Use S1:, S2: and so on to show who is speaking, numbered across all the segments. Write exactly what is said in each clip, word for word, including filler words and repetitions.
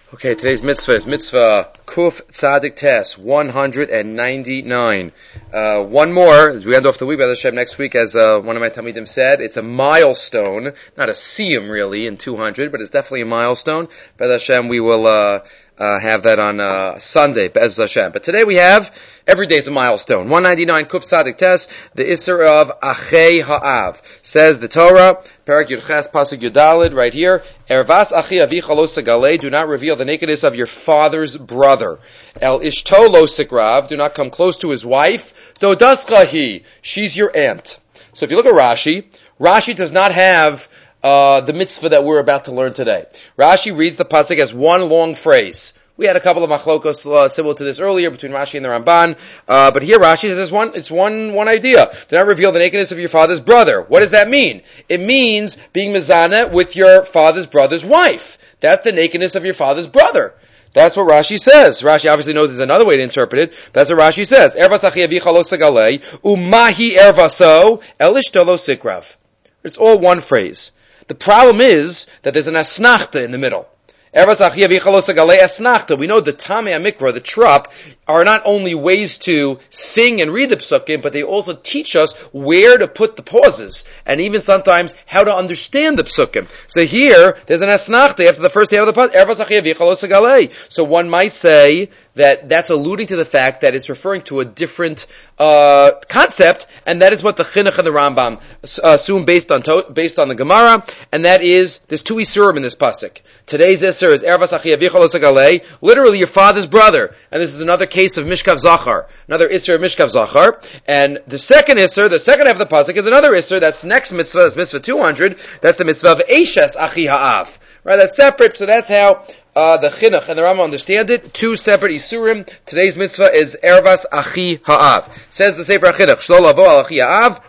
S1: Okay, today's mitzvah is mitzvah Kuf Tzadik Tes, one hundred ninety-nine. Uh, one more, as we end off the week, B'ez Hashem, next week, as uh, one of my Talmidim said, it's a milestone, not a siyum really in two hundred, but it's definitely a milestone. B'ez Hashem, we will uh, uh, have that on uh, Sunday, B'ez Hashem. But today we have, every day is a milestone. one ninety-nine, Kuf Tzadik Tes, the Isser of Achei Ha'av. Says the Torah, Parak Yudches Pasuk Yudalid, right here, Ervas achi avicha lo segalei, do not reveal the nakedness of your father's brother. El ishto lo sikrav, do not come close to his wife. Dodascha, she's your aunt. So if you look at Rashi, Rashi does not have uh the mitzvah that we're about to learn today. Rashi reads the pasuk as one long phrase. We had a couple of machlokos uh, similar to this earlier between Rashi and the Ramban, uh, but here Rashi says it's one, it's one, one idea. Do not reveal the nakedness of your father's brother. What does that mean? It means being mezana with your father's brother's wife. That's the nakedness of your father's brother. That's what Rashi says. Rashi obviously knows there's another way to interpret it, but that's what Rashi says. Ervas achi avicha lo segalei, umahi ervaso, el ishto lo sikrav. It's all one phrase. The problem is that there's an asnachta in the middle. We know the Tamei HaMikra, the Trup, are not only ways to sing and read the psukim, but they also teach us where to put the pauses, and even sometimes how to understand the psukim. So here, there's an asnachta after the first half of the pasuk. So one might say that that's alluding to the fact that it's referring to a different uh concept, and that is what the Chinuch and the Rambam assume based on to, based on the Gemara, and that is there's two isurim in this pasuk. Today's isur is ervas achi avicha lo segalei, literally your father's brother, and this is another case of mishkav zachar, another isur of mishkav zachar. And the second isur, the second half of the pasuk, is another isur. That's next mitzvah, that's mitzvah two hundred. That's the mitzvah of eshes achi ha'av. Right, that's separate. So that's how Uh, the Chinuch and the Rambam understand it. Two separate Isurim. Today's mitzvah is Ervas Achi Ha'av. Says the Sefer HaChinuch, Shlo lavo al Achi Ha'av,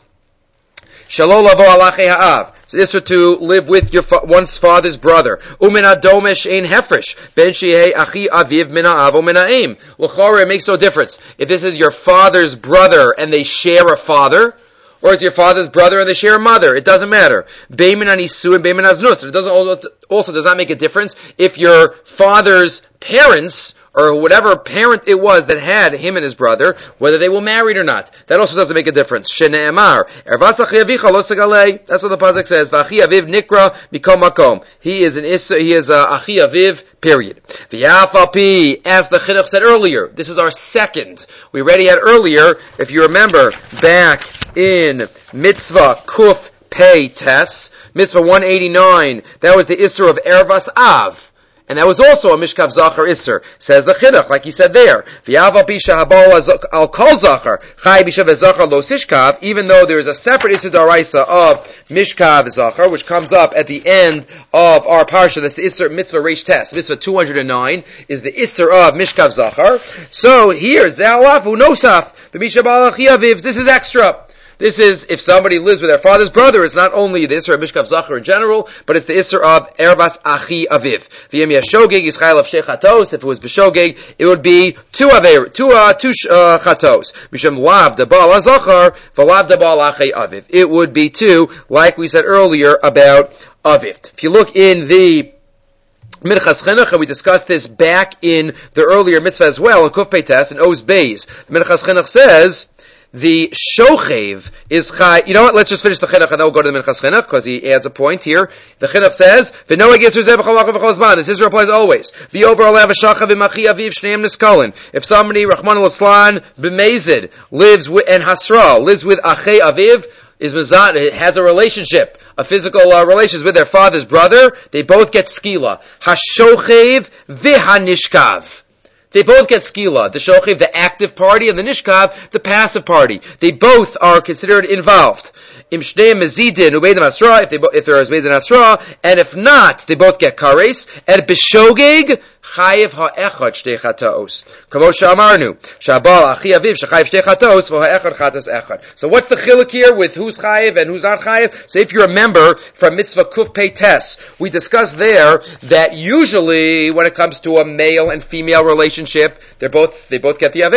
S1: Shalo lavo al Achi Ha'av. So this is to live with your fa- one's father's brother. Umin adomesh ein hefresh. Ben shehei achi aviv min ha'av umin ha'em. L'chorah, it makes no difference. If this is your father's brother and they share a father, or it's your father's brother and they share a mother. It doesn't matter. Beimin anisu and beimin aznus. It doesn't also does not make a difference if your father's parents or whatever parent it was that had him and his brother, whether they were married or not. That also doesn't make a difference. Shene'emar ervas achi avicha lo segalei. That's what the pasuk says. V'achi aviv nikra mikom makom. He is an issa. He is a achi aviv. Period. V'yafalpi, as the Chinuch said earlier, this is our second. We already had earlier, if you remember, back in Mitzvah Kuf Pei Tes, Mitzvah one eighty-nine, that was the Isser of Ervas Av. And that was also a Mishkav Zachar Isser. Says the Chinuch, like he said there. V'yafalpi shahabal al kol Zachar, chai bishav Zachar lo sishkav, even though there is a separate Isser Daraisa of Mishkav Zachar, which comes up at the end of our parsha. That's the Isser Mitzvah Reish Tes. Mitzvah two hundred nine is the Isser of Mishkav Zachar. So here, Zalafu Nosaf, B'mishabal Achi Aviv, this is extra. This is, if somebody lives with their father's brother, it's not only the Isser of Mishkav Zachar in general, but it's the Isser of Ervas Achi Aviv. V'yem yashogeg Yisrael of Shei Chatos, if it was B'shogeg, it would be two Aver, two, uh, two, uh, Chatos. Misham Lav Dabal HaZachar, V'lav Dabal Achi Aviv. It would be two, like we said earlier about Aviv. If you look in the Minchas Chinuch, and we discussed this back in the earlier mitzvah as well, in Kuf Pei Tes, in Oz Beis, the Minchas Chinuch says, the shochev is chai. You know what? Let's just finish the chinuch and then we'll go to the Minchas Chinuch because he adds a point here. The chinuch says, "V'noeg yisur zeh b'chol makom v'chol zman." This Israel applies always. V'yover alav v'shachav v'machi aviv shneim niskolin. If somebody, Rachman al-Islan, b'mezid, lives with, and Hasra, lives with Achei Aviv, is mezad, has a relationship, a physical uh, relations with their father's brother, they both get skila. Hashochev v'hanishkav. They both get skila. The shochev, the active party, and the nishkav, the passive party. They both are considered involved. Im shnei mezidin ubeidin asra, if they if there is meidin asra, and if not, they both get kares. And b'shogeg chayiv ha'echad shtei chataos. Kamo she'amarnu, shabal achi aviv shechayiv shtei chataos v'ha'echad chatas echad. So what's the chiluk here with who's chayiv and who's not chayiv? So if you remember from Mitzvah Kuf Pei Tes, we discussed there that usually when it comes to a male and female relationship, they're both they both get the avera.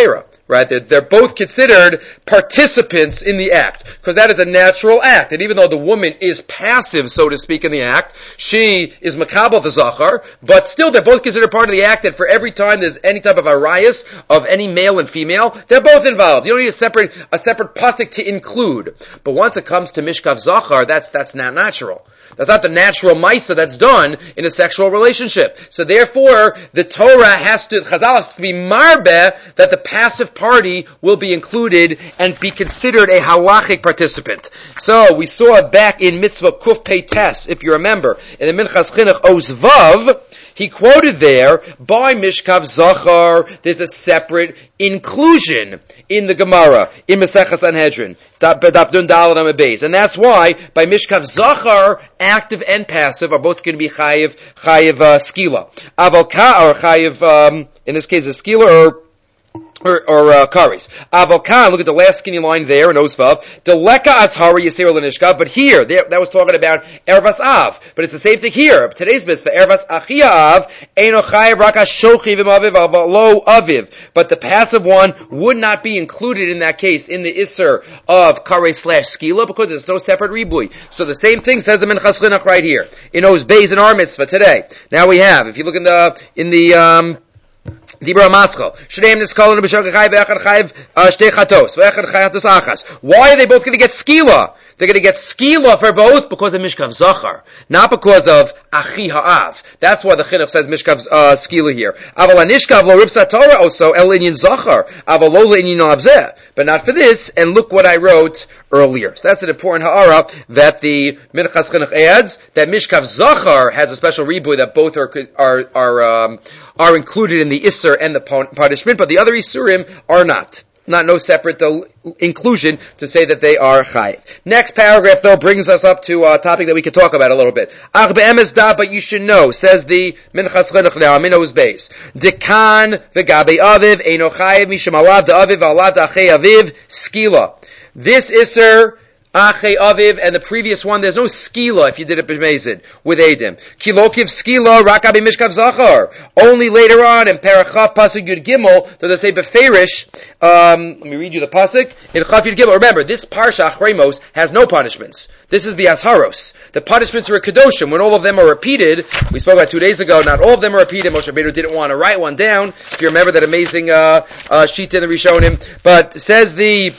S1: Right? They're, they're both considered participants in the act, because that is a natural act. And even though the woman is passive, so to speak, in the act, she is makabel the zachar, but still they're both considered part of the act, and for every time there's any type of arayas of any male and female, they're both involved. You don't need a separate, a separate pasuk to include. But once it comes to mishkav zachar, that's, that's not natural. That's not the natural maisa that's done in a sexual relationship. So therefore, the Torah has to, Chazal has to be marbeh that the passive party will be included and be considered a halachic participant. So we saw it back in Mitzvah Kuf Pei Tes, if you remember, in the Minchas Chinuch Oz Vav, he quoted there, by Mishkav Zachar, there's a separate inclusion in the Gemara, in Maseches Sanhedrin, Dafdun Daled Amud Beis. And that's why, by Mishkav Zachar, active and passive are both going to be Chayiv, Chayiv uh, Skila. Avalka, or Chayiv, um, in this case, a Skila, or Or, or uh, karis. Avokan, look at the last skinny line there in Osvav. Deleka ashara yisir l'nishkav. But here, there, that was talking about ervas av. But it's the same thing here. Today's mitzvah, ervas achia av, eino chayiv raka shochiv im aviv avalo aviv. But the passive one would not be included in that case in the isser of kares slash skila because there's no separate ribui. So the same thing says the Minchas Chinuch right here in Oz Beis in our mitzvah today. Now we have, if you look in the in the um, Dibra Maschal. Shneim Niskolon B'Shog Chayiv Echad Chayiv Shtei Chatos V'Echad Chayatos Achas. Why are they both going to get skila? They're going to get skila for both because of Mishkav Zachar, not because of Achi Ha'av. That's why the Chinuch says Mishkav uh, skila here. Aval Anishkav Lo Ripsa Torah also El Inyan Zachar Aval Lo Inyan Avzeh. But not for this. And look what I wrote earlier. So that's an important ha'ara that the Minchas Chinuch adds, that Mishkav Zachar has a special ribui that both are are are um, are included in the Isser and the punishment, but the other Isurim are not. Not no separate uh, inclusion to say that they are chayiv. Next paragraph though brings us up to a topic that we could talk about a little bit. Ach be'emes da, but you should know, says the Minchas Chinuch now, Minos Beis. Dekan v'gabe aviv, eino chayiv misham alav da aviv alav da achei aviv, skila. This Isser, Achei Aviv, and the previous one, there's no skila if you did it b'mezid with Edim. Kilokiv skila rakabi mishkav zachar. Only later on in Parachav Pasuk Yud Gimel does it say beferish. Um, let me read you the pasuk in Chav Yud Gimel. Remember, this parsha Achremos has no punishments. This is the Asharos. The punishments are a kedoshim. When all of them are repeated, we spoke about two days ago. Not all of them are repeated. Moshe Rabbeinu didn't want to write one down. If you remember that amazing uh, uh, sheet in the Rishonim, but says the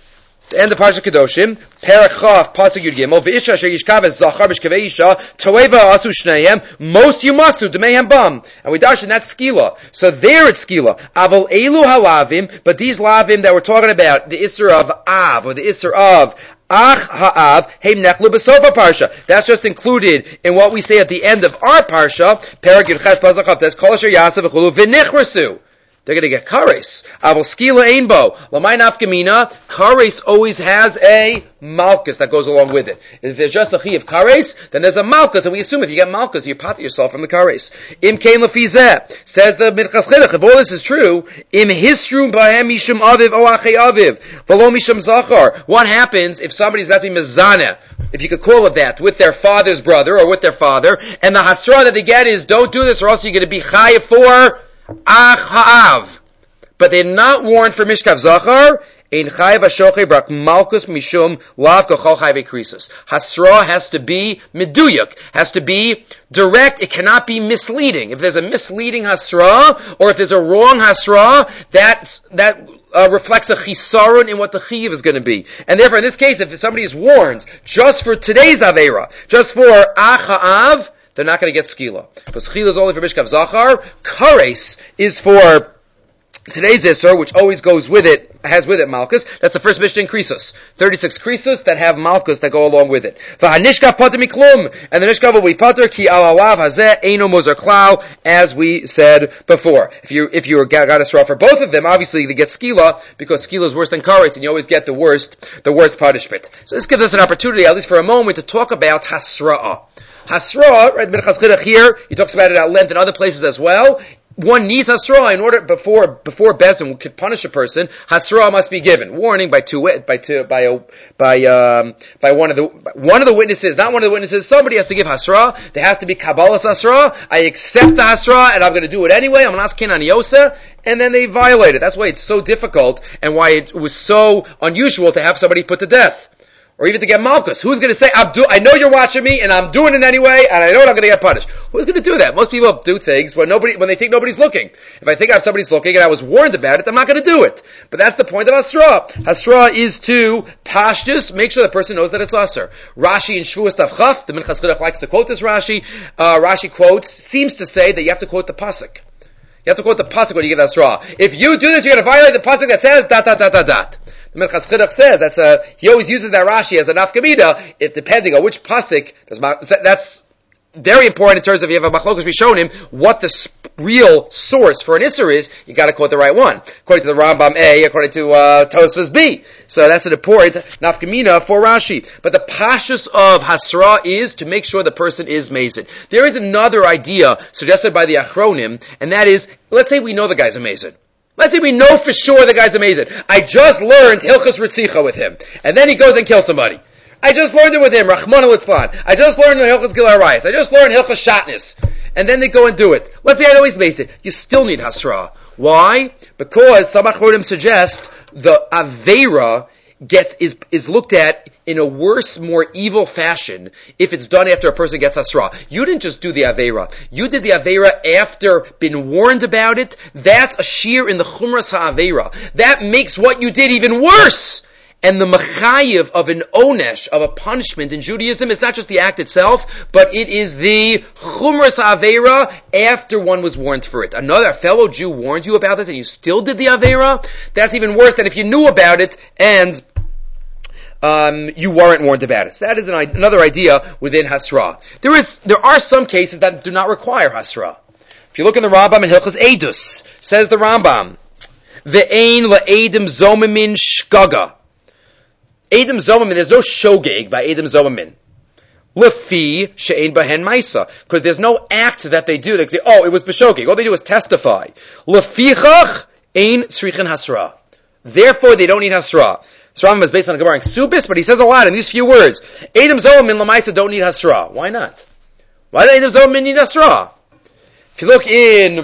S1: the end of Parsha Kedoshim, Parachav, Pasuk Yud Gimel, V'isha asher yishkav es zachar b'shkavei isha, toeva asu shneihem, mos yumasu, d'meihem bam. And we dash in that skila. So there it's skila. Aval elu halavim, but these lavim that we're talking about, the isser of av, or the isser of Ach ha'av, heim nechlu b'sofa parsha. That's just included in what we say at the end of our parsha, Parak Yud Ches Pasuk Chav, that's kol asher yasav v'chulu v'nichrasu. They're going to get kares. Aval skila einbo. Lamai nafkamina. Kares always has a malchus that goes along with it. If there's just a chi of kares, then there's a malchus, and we assume if you get malchus, you pot yourself from the kares. Im kein lefizeh. Says the Minchas Chinuch, if all this is true, im hisru b'hem mishum aviv o achei aviv, v'lo mishum zachar. What happens if somebody's got to be mezaneh, if you could call it that, with their father's brother, or with their father, and the hasra that they get is, don't do this, or else you're going to be chayiv for Ach ha'av. But they're not warned for Mishkav Zachar. Ein chayiv ha-shochev rak malchus mishum lav kochol chayiv krisus. Hasra has to be meduyuk, has to be direct. It cannot be misleading. If there's a misleading hasra, or if there's a wrong hasra, that's, that uh, reflects a chisarun in what the chiv is going to be. And therefore, in this case, if somebody is warned just for today's avera, just for Ach ha'av, they're not going to get skila. Because skila is only for Mishkav Zachar. Kares is for today's Isser, which always goes with it, has with it Malchus. That's the first Mishnah in Krisus. thirty-six Krisus that have Malchus that go along with it. V'hanishkav pater miklum. And the Nishkav will be pater ki alalav hazeh eino mozer klau, as we said before. If you, if you got a straw for both of them, obviously they get skila, because skila is worse than kares, and you always get the worst, the worst punishment. So this gives us an opportunity, at least for a moment, to talk about hasra'ah. Hasra, right, Minchas Chinuch here, he talks about it at length in other places as well. one needs hasra in order before before Bezdin could punish a person. Hasra must be given, warning by two by two by a, by um, by one of the one of the witnesses, not one of the witnesses. Somebody has to give hasra. There has to be kabbalas hasra. I accept the hasra, and I'm going to do it anyway. I'm not asking aniyosa, and then they violate it. That's why it's so difficult, and why it was so unusual to have somebody put to death. Or even to get malchus. Who's going to say, I'm do- I know you're watching me, and I'm doing it anyway, and I know I'm going to get punished? Who's going to do that? Most people do things when nobody, when they think nobody's looking. If I think I have somebody's looking and I was warned about it, I'm not going to do it. But that's the point of Hasra. Hasra is to pashtus, make sure the person knows that it's Asr. Rashi in Shvuas Tav Chaf, the Minchas Chinuch likes to quote this Rashi. Uh, Rashi quotes, seems to say that you have to quote the pasuk. You have to quote the pasuk when you give Hasra. If you do this, you're going to violate the pasuk that says dot dot dot dot dot. The Minchas Chinuch says that's a, he always uses that Rashi as a nafkamina, if depending on which pasuk, that's very important in terms of if you have a machlokas rishonim, what the sp- real source for an isser is, you gotta quote the right one. According to the Rambam A, according to, uh, Tosfos B. So that's an important nafkamina for Rashi. But the pashtus of Hasra is to make sure the person is mazid. There is another idea suggested by the Achronim, and that is, let's say we know the guy's a mazid. Let's say we know for sure the guy's amazing. I just learned Hilchas Ritzicha with him. And then he goes and kills somebody. I just learned it with him, Rachmana litzlan. I just learned Hilchas Gil Arayis. I just learned Hilchas Shatnez. And then they go and do it. Let's say I know he's amazing. You still need Hasra. Why? Because some Achronim suggest the Aveira gets, is, is looked at in a worse, more evil fashion if it's done after a person gets Hasra. You didn't just do the Aveira. You did the Aveira after being warned about it. That's a shear in the Chumras HaAveira. That makes what you did even worse. And the Mechayiv of an Onesh, of a punishment in Judaism, is not just the act itself, but it is the Chumras HaAveira after one was warned for it. Another fellow Jew warned you about this and you still did the Aveira? That's even worse than if you knew about it and Um, you weren't warned about it. So that is an, another idea within Hasra. There is, there are some cases that do not require Hasra. If you look in the Rambam in Hilchas Eidus, says the Rambam, Ve'ein la'edim zomamin shkaga. Edim zomamin, there's no shogeg by Edim zomamin. Lefi she'ein bahen maisa. Because there's no act that they do. They say, oh, it was b'shogeg. All they do is testify. Lefichach ein srichin Hasra. Therefore, they don't need Hasra. So Rambam is based on a Gemara in Ksubis, but he says a lot in these few words. Edom Zolim and Lamaisa don't need Hasra. Why not? Why do Edom Zolim need Hasra? If you look in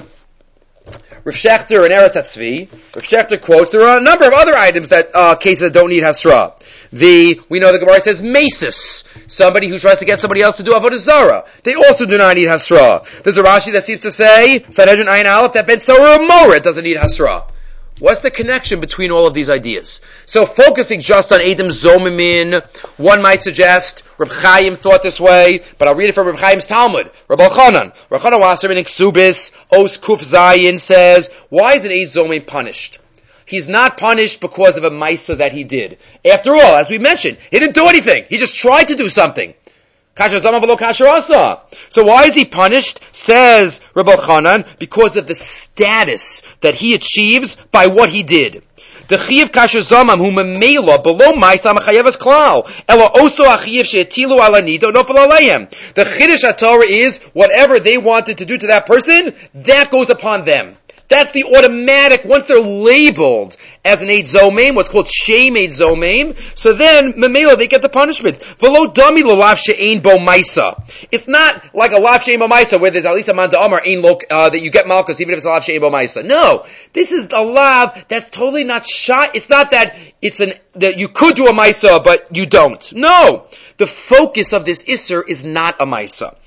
S1: Rav Shechter and Eretz Tzvi, Rav Shechter quotes, there are a number of other items that, uh, cases that don't need Hasra. The, we know the Gemara says Mesis, somebody who tries to get somebody else to do Avodah Zarah. They also do not need Hasra. There's a Rashi that seems to say, Sanhedrin Ayin Aleph, that Ben Sorah Moret doesn't need Hasra. What's the connection between all of these ideas? So focusing just on Edom Zomimin, one might suggest, Reb Chaim thought this way, but I'll read it from Reb Chaim's Talmud. Reb Elchanan, Reb Elchanan Wasserman in Ksubis, Os Kuf Zayin says, why is an Edom Zomimin punished? He's not punished because of a Maisa that he did. After all, as we mentioned, he didn't do anything. He just tried to do something. Kasher Zama v'lo kasher asa. So why is he punished? Says Reb Elchanan, because of the status that he achieves by what he did. The chiyav kasher zamam hu memela below ma'isa mechayevas klal ela oso achiyav she'etilu ala nido nofel aleihem. The chiddush haTorah is whatever they wanted to do to that person, that goes upon them. That's the automatic, once they're labeled as an Eid Zomeim, what's called Shem Eid Zomeim, so then, Memela, they get the punishment. V'lo dami l'lav she'ein bo maisa. It's not like a lav she'ein bo maisa, where there's at least a man da'amar ein lo, uh, that you get malchus, even if it's a lav she'ein bo maisa. No. This is a lav that's totally not shot. It's not that it's an, that you could do a maisa, but you don't. No. The focus of this isser is not a maisa.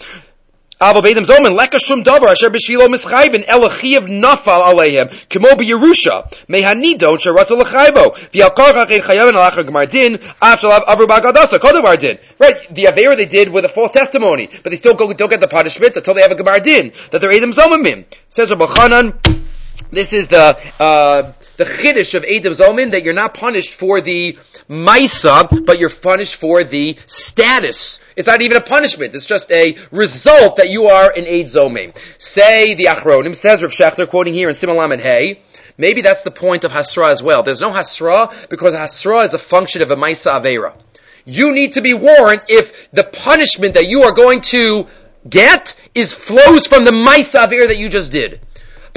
S1: Avo beidem zomen leka shum davar asher b'shvilo mischayvin elachiv nafal aleihem kemo b'Yerusha mehanidon sheratzu lechayvo v'yalkarchach ein chayavin alachar gemardin af shalav avru b'agadasa kodem mardin. Right, the avera they did with a false testimony, but they still go, don't get the punishment until they have a gemardin that they're edem zomimim. Says Reb Elchanan, this is the uh, the chiddush of edem zomin, that you're not punished for the Maisa, but you're punished for the status. It's not even a punishment. It's just a result that you are an Eid Zomeim. Say the Achronim, says Rav Shechter, quoting here in Siman Lamed Hey, maybe that's the point of Hasra as well. There's no Hasra because Hasra is a function of a Maisa Aveira. You need to be warned if the punishment that you are going to get is flows from the Maisa Aveira that you just did.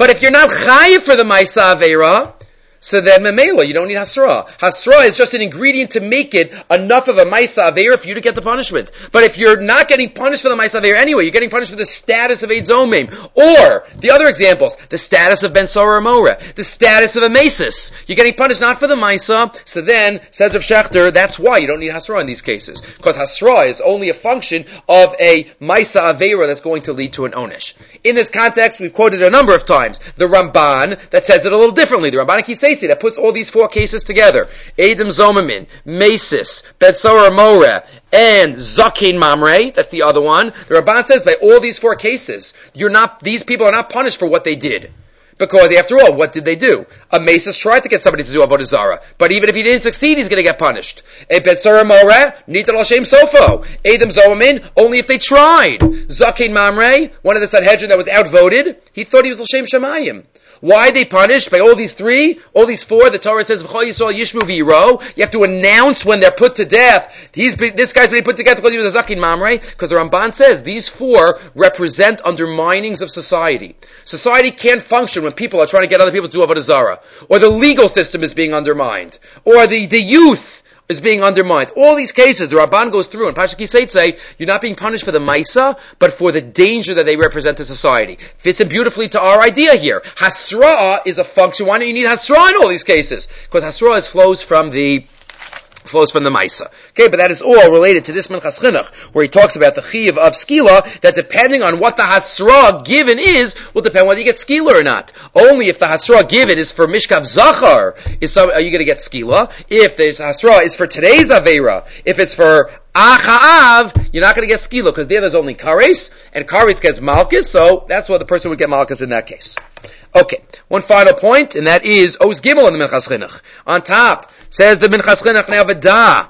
S1: But if you're not chayiv for the Maisa Aveira, so then memela, you don't need hasra. Hasra is just an ingredient to make it enough of a Maisa Aveira for you to get the punishment. But if you're not getting punished for the Maisa Aveira anyway, you're getting punished for the status of Eid Zomim. Or, the other examples, the status of Ben Sora or Moreh, the status of a Mesis. You're getting punished not for the Maisa, so then, says Rav Shechter, that's why you don't need hasra in these cases. Because hasra is only a function of a Maisa Aveira that's going to lead to an Onesh. In this context, we've quoted a number of times the Ramban that says it a little differently. The Ramban Kisei that puts all these four cases together. Edom Zomamin, Mesis, Betzora Moreh, and Zakin Mamre, that's the other one. The Ramban says by all these four cases, you're not, these people are not punished for what they did. Because after all, what did they do? A Mesis tried to get somebody to do Avodah Zarah. But even if he didn't succeed, he's going to get punished. A Betzora Moreh, Nital Hashem Sofo. Edom Zomamin, only if they tried. Zakin Mamre, one of the Sanhedrin that was outvoted, he thought he was L'Shem Shemayim. Why are they punished by all these three, all these four? The Torah says, "V'chol Yisrael Yishmu v'yiro." You have to announce when they're put to death. He's been, this guy's been put to death because he was a Zakin Mamre. Because the Ramban says these four represent underminings of society. Society can't function when people are trying to get other people to do Avodah Zarah, or the legal system is being undermined, or the the youth is being undermined. All these cases, the Ramban goes through, and Pasha Kisei say, you're not being punished for the Maisa, but for the danger that they represent to society. Fits in beautifully to our idea here. Hasra is a function. Why don't you need Hasra in all these cases? Because Hasra is flows from the flows from the Maisa. Okay, but that is all related to this Minchas Chinuch, where he talks about the Chiv of Skila, that depending on what the Hasra given is, will depend whether you get Skila or not. Only if the Hasra given is for Mishkav Zachar, is some, are you going to get Skila? If the Hasra is for today's Aveira, if it's for Acha'av, you're not going to get Skila, because there there's only Kares, and Kares gets Malchus, so that's why the person would get Malchus in that case. Okay, one final point, and that is Oz Gimel in the Minchas Chinuch. On top, says the Minchas Chinuch now v'da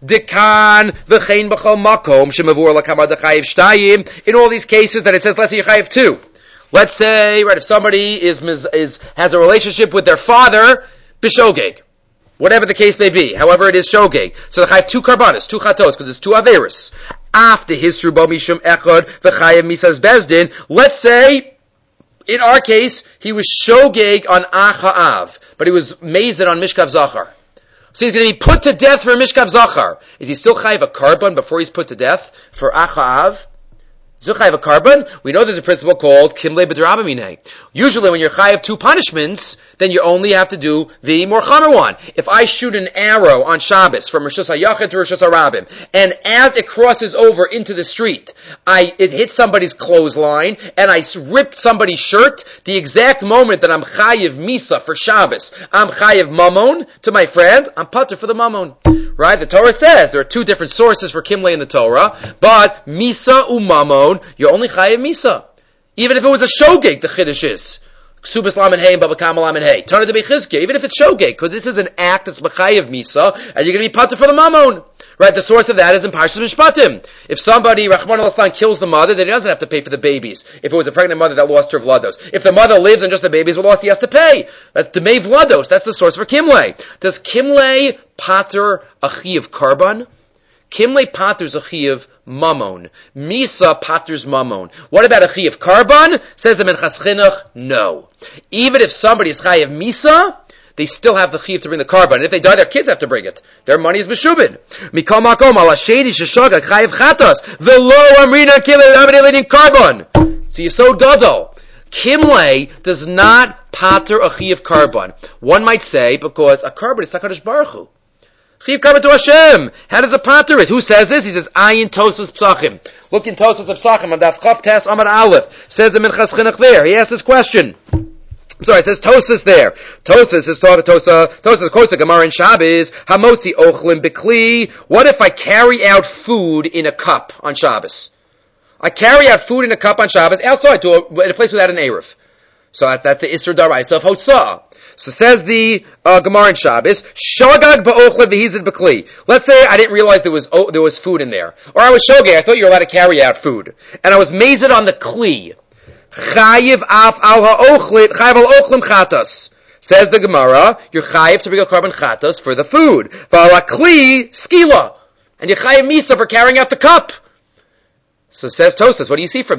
S1: dekan v'chein b'chol makom shemavur l'kamad chayiv shtayim. In all these cases that it says let's say you chayiv two. Let's say right if somebody is is has a relationship with their father b'shogeg, whatever the case may be. However, it is shogeg. So they chayiv two karbanos, two chatos, because it's two averis. After hisru bo mishum echad v'chayiv misas bezdin. Let's say, in our case, he was shogeg on Acha'av, but he was mazed on Mishkav Zachar. So he's going to be put to death for Mishkav Zachar. Is he still chayiv a carbon before he's put to death for Acha'av? Is he chayiv a carbon? We know there's a principle called Kimle B'drabamine. Usually when you're chayiv two punishments, then you only have to do the more chamer one. If I shoot an arrow on Shabbos from Rosh HaYachid to Rosh HaRabim, and as it crosses over into the street, I it hits somebody's clothesline, and I rip somebody's shirt, the exact moment that I'm chayiv misa for Shabbos, I'm chayiv mamon to my friend, I'm pater for the mamon. Right? The Torah says there are two different sources for Kimle in the Torah, but misa u mamon, you're only chayiv misa. Even if it was a shogeg, the chiddush is. Ksubas lamen hey and baba kamal lamen hey. Turn it to Bechizke, even if it's shogeg, because this is an act that's mechayiv misa, and you're going to be pater for the mamon. Right, the source of that is in Parshas Mishpatim. If somebody, Rachman al kills the mother, then he doesn't have to pay for the babies. If it was a pregnant mother that lost her vlados. If the mother lives and just the babies were lost, he has to pay. That's Demei Vlados. That's the source for Kimle. Does Kimle pater a chi of karban? Kimle paters a chi of mamon. Misa paters mamon. What about a chi of karban? Says the Minchas Chinuch, no. Even if somebody is chi of misa, they still have the chiv to bring the carbon. And if they die, their kids have to bring it. Their money is meshubin. Mikol makom ala sheni sheshogeg chayiv chatos v'lo amrina kimle amrina carbon. So Yesod Gadol. Kimle does not pater a chiv carbon. One might say because a carbon is HaKadosh Baruch Hu. Chiv carbon to Hashem. How does it pater it? Who says this? He says Ayin Tosas Psachim. Look in Tosas Psachim on Daf Chav Tes Amar Aleph. Says the Minchas Chinuch there. He asked this question. Sorry, it says Tosas there. Tosas is talking Tosa. Tosas quotes the Gemara in Shabbos. Hamotzi ochlim bekli. What if I carry out food in a cup on Shabbos? I carry out food in a cup on Shabbos outside to a, in a place without an eruv. So that's, that's the Isser Daraisa of Hotzah. So says the uh, Gemara in Shabbos. Shogag ba'ochlim v'hizid bekli. Let's say I didn't realize there was oh, there was food in there, or I was shogeg. I thought you were allowed to carry out food, and I was mazed on the kli. Chayiv af al ha'ochlit, chayiv al ochlim chatas. Says the Gemara, you're chayiv to bring a carbon chatas for the food. V'ala kli, skila. And you're chayiv misa for carrying out the cup. So says Tosas, what do you see from there?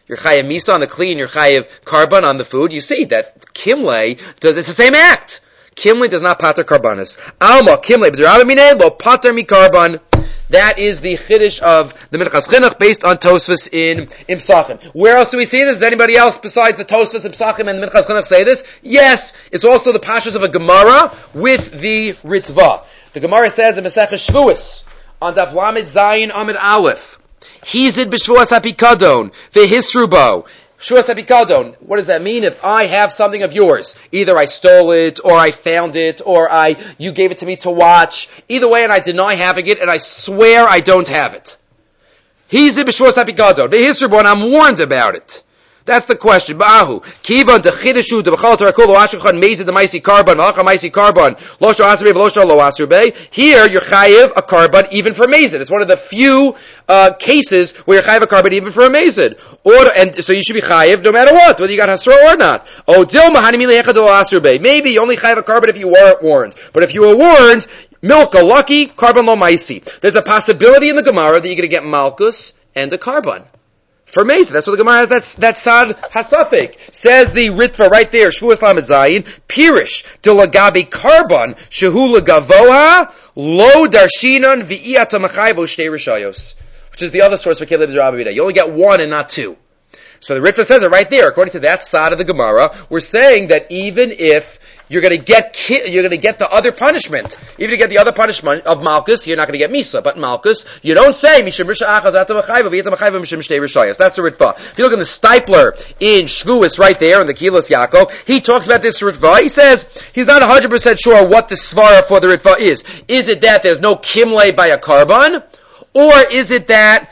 S1: You're chayav misa on the kli and you're chayav karban on the food. You see that kimle does, it's the same act. Kimle does not pater karbanis. Alma, kimle, b'derabamine, lo pater mi karban. That is the chiddush of the Minchas Chinuch based on Tosfos in Imsachim. Where else do we see this? Does anybody else besides the Tosfos, Imsachim, and the Minchas Chinuch say this? Yes, it's also the pashas of a Gemara with the Ritva. The Gemara says in Maseches Shvuos on Daf Lamed Zayin Amid Aleph, Hizid b'Shvuos HaPikadon v'Hisrubo. Shvuos HaPikadon. What does that mean? If I have something of yours, either I stole it, or I found it, or I you gave it to me to watch. Either way, and I deny having it, and I swear I don't have it. Hizid b'Shvuos HaPikadon v'Hisrubo, and I'm warned about it. That's the question. Ba'ahu. Kivan de chideshu de b'chal tarakul lo ashachan mezid de maisi karban, malacha maisi karban, lo shor asrbe v'lo shor lo asrbe. Here, you're chayiv a karban even for mezid. It's one of the few uh, cases where you're chayiv a karban even for a mezid. Or, and so you should be chayiv no matter what, whether you got hasra or not. Oh, dilma hanimili echad lo asrbe. Maybe you only chayiv a karban if you weren't warned. But if you were warned, milka, lucky, karban lo maisi. There's a possibility in the Gemara that you're going to get malchus and a karban. For Mesa, that's what the Gemara has, that's, that Sad Hasafik. Says the Ritva right there, Shvuos Lamed Zayin, Pirish, de lagabi karban, shehu legavoha, lo darshinan v'iyata machayvo shtei rishayos. Which is the other source for Kileb Rabbi. You only get one and not two. So the Ritva says it right there, according to that side of the Gemara, we're saying that even if you're going to get ki- you're going to get the other punishment, even if you get the other punishment of Malchus, you're not going to get Misa, but Malchus, you don't say Mishim Risha Achaz Ata Machayva V'yata Machayva Mishim Shtei Rishayos. That's the Ritva. If you look in the Stipler in Shvuos right there in the Kilos Yaakov, he talks about this Ritva. He says he's not one hundred percent sure what the svara for the Ritva is. Is it that there's no kimle by a karban, or is it that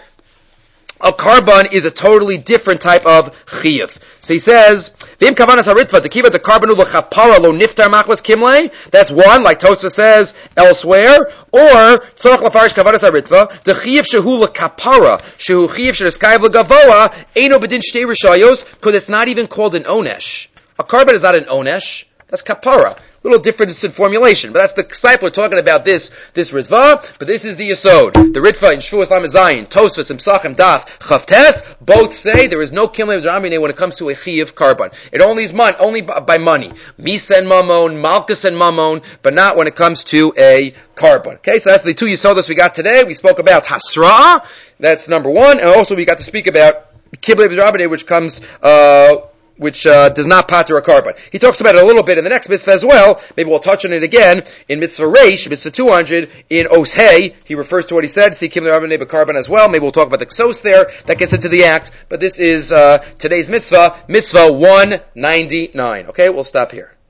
S1: a karban is a totally different type of chiyuv? So he says, "V'im kavanas haritva tekiva the karbanu l'chapara lo niftar machmas kimle." That's one, like Tosa says elsewhere. Or tzorach lafarish kavanas haritva the chiyuv shehu l'kapara shehu chiyuv sheneskayev l'gavoa eino bedin shtei rishayos, because it's not even called an onesh. A karban is not an onesh. That's kapara. A little difference in formulation, but that's the disciple talking about this, this Ritva, but this is the Yesod. The Ritva in Shvuos Lamed Zayin, Tosfos, Imsachim, Daf, Chavtes, both say there is no Kimle D'Ramine when it comes to a Chiyav Karban. It only is mon- only by money. Misa and Mamon, Malchus and Mamon, but not when it comes to a Karban. Okay, so that's the two Yesodas we got today. We spoke about Hasra, that's number one, and also we got to speak about Kimle D'Ramine, which comes, uh, which uh, does not pater a karban. He talks about it a little bit in the next mitzvah as well. Maybe we'll touch on it again in mitzvah reish, mitzvah two hundred, in Os Hey. He refers to what he said, see kim l'rabbanei b'karban as well. Maybe we'll talk about the ksos there. That gets into the act. But this is uh, today's mitzvah, mitzvah one ninety-nine. Okay, we'll stop here.